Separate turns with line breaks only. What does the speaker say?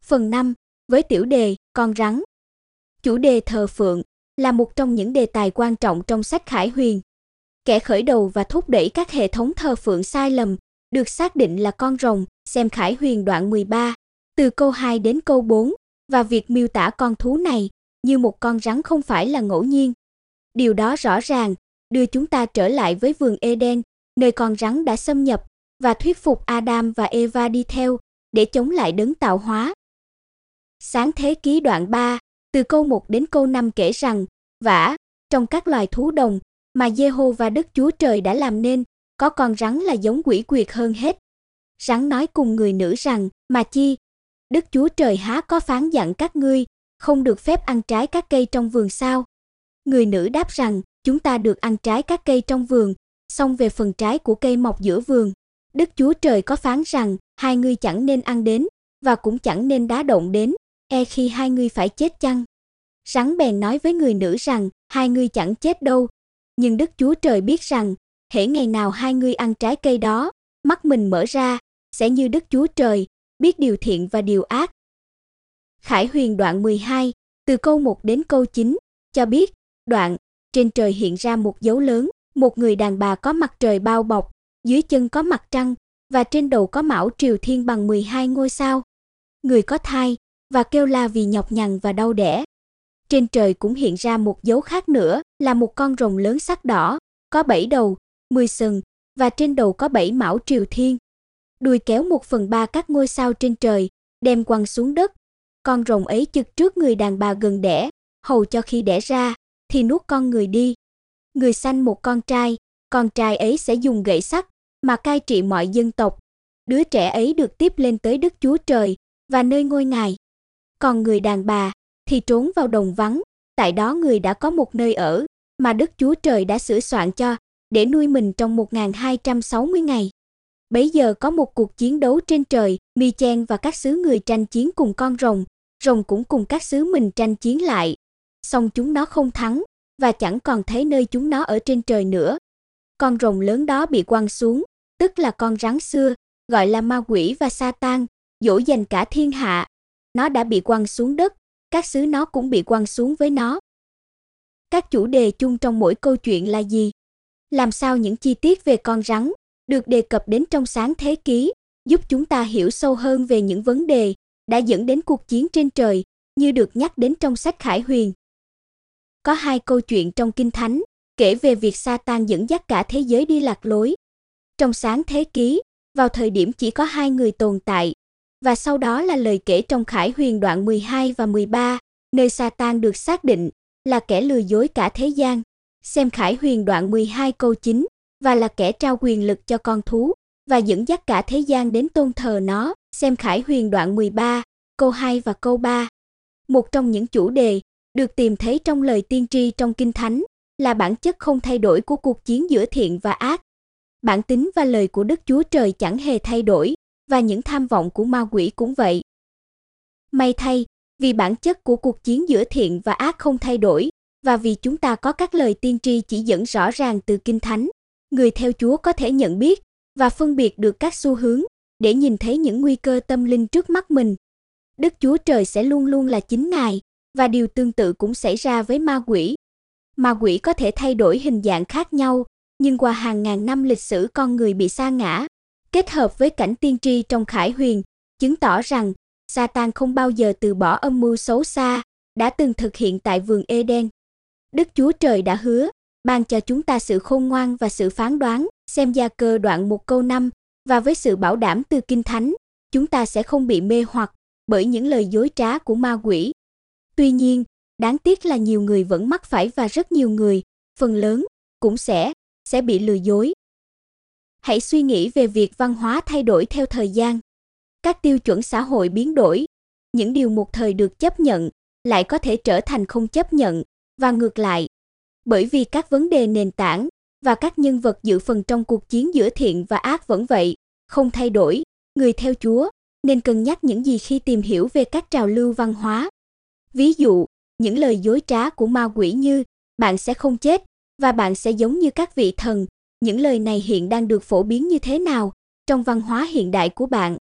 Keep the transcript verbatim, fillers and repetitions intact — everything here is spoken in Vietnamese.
Phần năm, với tiểu đề, con rắn. Chủ đề thờ phượng là một trong những đề tài quan trọng trong sách Khải Huyền. Kẻ khởi đầu và thúc đẩy các hệ thống thờ phượng sai lầm được xác định là con rồng, xem Khải Huyền đoạn mười ba, từ câu hai đến câu bốn, và việc miêu tả con thú này như một con rắn không phải là ngẫu nhiên. Điều đó rõ ràng đưa chúng ta trở lại với vườn Eden, nơi con rắn đã xâm nhập và thuyết phục Adam và Eva đi theo để chống lại đấng tạo hóa. Sáng thế ký đoạn ba, từ câu một đến câu năm kể rằng, vả, trong các loài thú đồng mà Giê-hô-va Đức Chúa Trời đã làm nên, có con rắn là giống quỷ quyệt hơn hết. Rắn nói cùng người nữ rằng, mà chi? Đức Chúa Trời há có phán dặn các ngươi, không được phép ăn trái các cây trong vườn sao? Người nữ đáp rằng, chúng ta được ăn trái các cây trong vườn, song về phần trái của cây mọc giữa vườn, Đức Chúa Trời có phán rằng, hai ngươi chẳng nên ăn đến, và cũng chẳng nên đá động đến, e khi hai ngươi phải chết chăng? Rắn bèn nói với người nữ rằng, hai ngươi chẳng chết đâu, nhưng Đức Chúa Trời biết rằng, hễ ngày nào hai ngươi ăn trái cây đó, mắt mình mở ra, sẽ như Đức Chúa Trời, biết điều thiện và điều ác. Khải Huyền đoạn mười hai, từ câu một đến câu chín, cho biết, đoạn, trên trời hiện ra một dấu lớn, một người đàn bà có mặt trời bao bọc, dưới chân có mặt trăng, và trên đầu có mão triều thiên bằng mười hai ngôi sao. Người có thai, và kêu la vì nhọc nhằn và đau đẻ. Trên trời cũng hiện ra một dấu khác nữa, là một con rồng lớn sắc đỏ, có bảy đầu, mười sừng, và trên đầu có bảy mão triều thiên. Đuôi kéo một phần ba các ngôi sao trên trời, đem quăng xuống đất. Con rồng ấy chực trước người đàn bà gần đẻ, hầu cho khi đẻ ra, thì nuốt con người đi. Người sanh một con trai, con trai ấy sẽ dùng gậy sắt, mà cai trị mọi dân tộc. Đứa trẻ ấy được tiếp lên tới Đức Chúa Trời, và nơi ngôi Ngài. Còn người đàn bà, thì trốn vào đồng vắng, tại đó người đã có một nơi ở, mà Đức Chúa Trời đã sửa soạn cho, để nuôi mình trong một nghìn hai trăm sáu mươi ngày. Bấy giờ có một cuộc chiến đấu trên trời, Mi-chen và các xứ người tranh chiến cùng con rồng, rồng cũng cùng các xứ mình tranh chiến lại. Song chúng nó không thắng, và chẳng còn thấy nơi chúng nó ở trên trời nữa. Con rồng lớn đó bị quăng xuống, tức là con rắn xưa, gọi là ma quỷ và Sa-tan, dỗ dành cả thiên hạ. Nó đã bị quăng xuống đất, các xứ nó cũng bị quăng xuống với nó. Các chủ đề chung trong mỗi câu chuyện là gì? Làm sao những chi tiết về con rắn được đề cập đến trong sáng thế ký, giúp chúng ta hiểu sâu hơn về những vấn đề đã dẫn đến cuộc chiến trên trời, như được nhắc đến trong sách Khải Huyền. Có hai câu chuyện trong Kinh Thánh, kể về việc Sa-tan dẫn dắt cả thế giới đi lạc lối. Trong sáng thế ký, vào thời điểm chỉ có hai người tồn tại, và sau đó là lời kể trong Khải Huyền đoạn mười hai và mười ba, nơi Sa-tan được xác định là kẻ lừa dối cả thế gian. Xem Khải Huyền đoạn mười hai câu chín, và là kẻ trao quyền lực cho con thú, và dẫn dắt cả thế gian đến tôn thờ nó. Xem Khải Huyền đoạn mười ba, câu hai và câu ba. Một trong những chủ đề được tìm thấy trong lời tiên tri trong Kinh Thánh là bản chất không thay đổi của cuộc chiến giữa thiện và ác. Bản tính và lời của Đức Chúa Trời chẳng hề thay đổi, và những tham vọng của ma quỷ cũng vậy. May thay, vì bản chất của cuộc chiến giữa thiện và ác không thay đổi, và vì chúng ta có các lời tiên tri chỉ dẫn rõ ràng từ Kinh Thánh, người theo Chúa có thể nhận biết và phân biệt được các xu hướng để nhìn thấy những nguy cơ tâm linh trước mắt mình. Đức Chúa Trời sẽ luôn luôn là chính Ngài, và điều tương tự cũng xảy ra với ma quỷ. Ma quỷ có thể thay đổi hình dạng khác nhau, nhưng qua hàng ngàn năm lịch sử con người bị sa ngã, kết hợp với cảnh tiên tri trong Khải Huyền, chứng tỏ rằng Sa-tan không bao giờ từ bỏ âm mưu xấu xa đã từng thực hiện tại vườn Eden. Đức Chúa Trời đã hứa ban cho chúng ta sự khôn ngoan và sự phán đoán, xem Gia Cơ đoạn một câu năm, và với sự bảo đảm từ Kinh Thánh, chúng ta sẽ không bị mê hoặc bởi những lời dối trá của ma quỷ. Tuy nhiên, đáng tiếc là nhiều người vẫn mắc phải, và rất nhiều người, phần lớn, cũng sẽ, sẽ bị lừa dối. Hãy suy nghĩ về việc văn hóa thay đổi theo thời gian. Các tiêu chuẩn xã hội biến đổi, những điều một thời được chấp nhận lại có thể trở thành không chấp nhận, và ngược lại. Bởi vì các vấn đề nền tảng và các nhân vật dự phần trong cuộc chiến giữa thiện và ác vẫn vậy, không thay đổi, người theo Chúa nên cân nhắc những gì khi tìm hiểu về các trào lưu văn hóa. Ví dụ, những lời dối trá của ma quỷ như bạn sẽ không chết và bạn sẽ giống như các vị thần, những lời này hiện đang được phổ biến như thế nào trong văn hóa hiện đại của bạn?